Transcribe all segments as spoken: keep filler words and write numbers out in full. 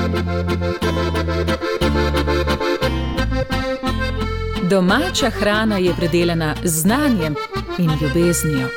Domača hrana je predelana z znanjem in ljubeznijo.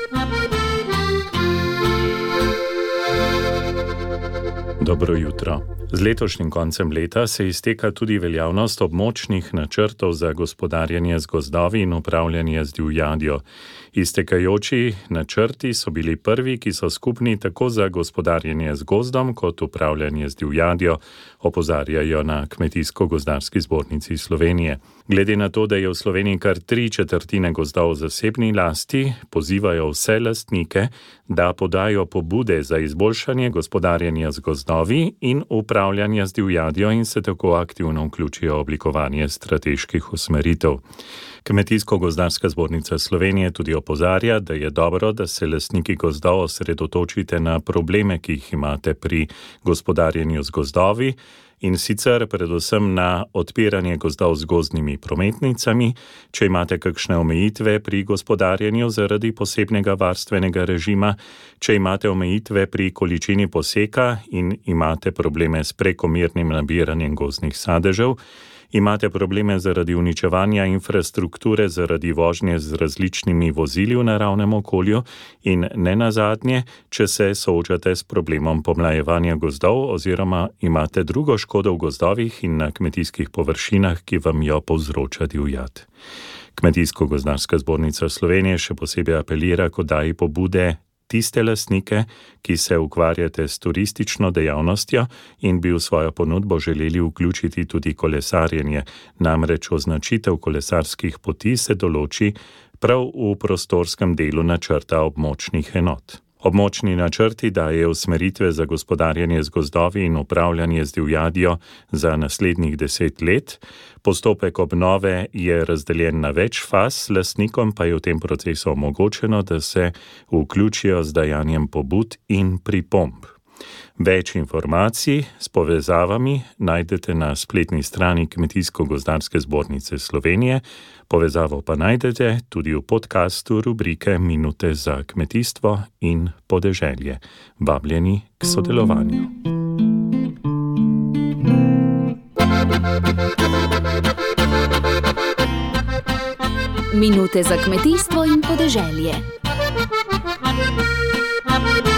Dobro jutro. Z letošnjim koncem leta se izteka tudi veljavnost območnih načrtov za gospodarjenje z gozdovi in upravljanje z divjadjo. Iztekajoči načrti so bili prvi, ki so skupni tako za gospodarjenje z gozdom kot upravljanje z divjadjo, opozarjajo na Kmetijsko-gozdarski zbornici Slovenije. Glede na to, da je v Sloveniji kar tri četrtine gozdov v zasebni lasti, pozivajo vse lastnike, da podajo pobude za izboljšanje gospodarjenja z gozdovi in upravljanja z divjadjo in se tako aktivno vključijo v oblikovanje strateških usmeritev. Kmetijsko-gozdarska zbornica Slovenije tudi opozarja, da je dobro, da se lastniki gozdov osredotočite na probleme, ki jih imate pri gospodarjenju z gozdovi, in sicer predvsem na odpiranje gozdov z gozdnimi prometnicami, če imate kakšne omejitve pri gospodarjenju zaradi posebnega varstvenega režima, če imate omejitve pri količini poseka in imate probleme s prekomernim nabiranjem gozdnih sadežev, imate probleme zaradi uničevanja infrastrukture zaradi vožnje z različnimi vozili v naravnem okolju in nenazadnje, če se soočate s problemom pomlajevanja gozdov oziroma imate drugo škodo v gozdovih in na kmetijskih površinah, ki vam jo povzroča divjad. Kmetijsko-gozdarska zbornica Slovenije še posebej apelira k oddaji pobude tiste lastnike, ki se ukvarjate s turistično dejavnostjo in bi v svojo ponudbo želeli vključiti tudi kolesarjenje, namreč označitev kolesarskih poti se določi prav v prostorskem delu načrta območnih enot. Območni načrti dajejo usmeritve za gospodarjenje z gozdovi in upravljanje z divjadjo za naslednjih deset let. Postopek obnove je razdeljen na več faz, lastnikom pa je v tem procesu omogočeno, da se vključijo z dajanjem pobud in pripomb. Več informacij s povezavami najdete na spletni strani Kmetijsko-gozdarske zbornice Slovenije, povezavo pa najdete tudi v podcastu rubrike Minute za kmetijstvo in podeželje. Vabljeni k sodelovanju. Minute za kmetijstvo in podeželje.